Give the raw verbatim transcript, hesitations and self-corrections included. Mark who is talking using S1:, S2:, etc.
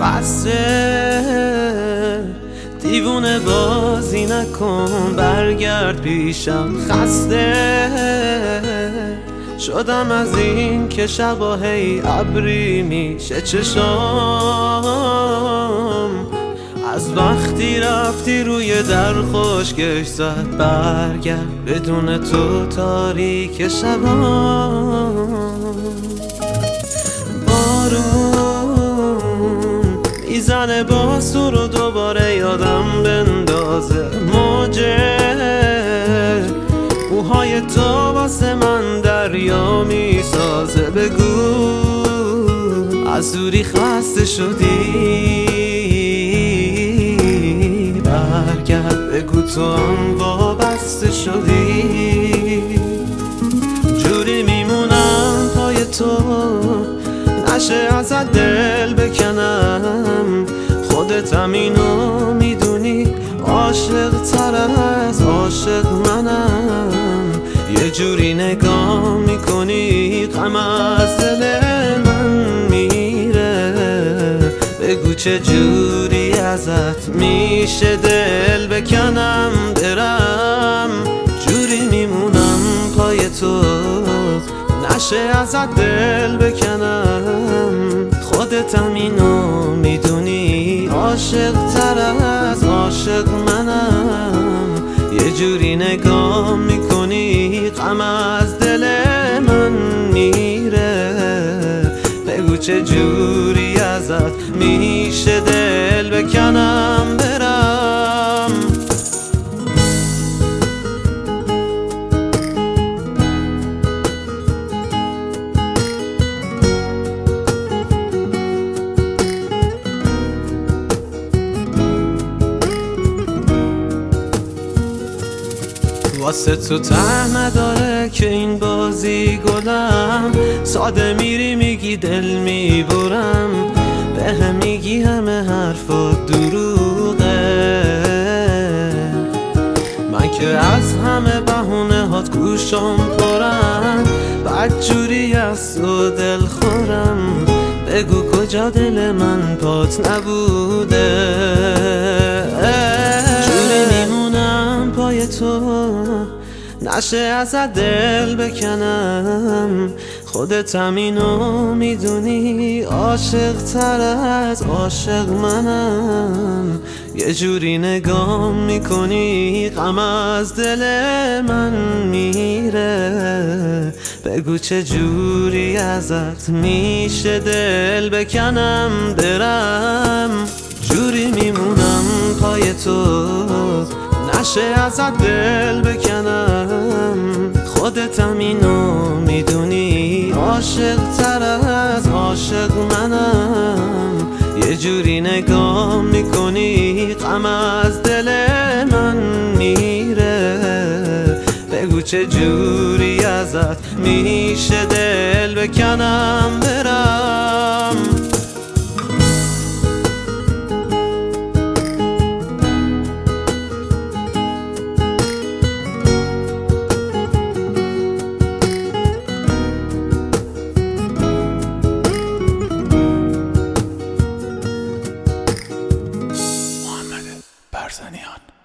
S1: بسه دیوونه بازی نکن، برگرد پیشم. خسته شدم از این که شبا هی ابری میشه چشام، از وقتی رفتی روی در خشکش زد. برگرد بدون تو تاریک شبام. بارون میزنه باز تو رو دوباره یادم بندازه. موجه موهای تو واسه من دریا میسازه. بگو از دوری خسته شدی، برگرد بگو تو هم وابسته شدی. جوری میمونم پای تو، نشه ازت دل بکنم. خودت هم اینو میدونی، عاشق تر از عاشق منم. یه جوری نگاه میکنی غم از دل من میره. بگو چه جوری ازت میشه دل بکنم برم. جوری میمونم پای تو، نشه ازت دل بکنم. خودت هم اینو میدونی، عاشق تر از عاشق منم. یه جوری نگاه میکنی غم از دل من میره. بگو چه جوری ازت میشه دل بکنم برم. واسه تو ته نداره که این بازی گلم. ساده میری میگی دل میبرم، به هم میگی همه حرفات دروغه. من که از همه بهونه هات گوشم پرن، بدجوری از تو دل خورم. بگو کجا دل من پات نبوده. جوری میمونم پای تو، نشه ازت دل بکنم. خودت هم اینو میدونی، عاشق تر از عاشق منم. یه جوری نگاه میکنی غم از دل من میره. بگو چه جوری ازت میشه دل بکنم برم. جوری میمونم پای تو، نشه ازت دل بکنم. خودت هم اینو میدونی، عاشق تر از عاشق منم. یه جوری نگاه میکنی غم از دل من میره. بگو چه جوری ازت میشه دل بکنم برم.
S2: برزنیان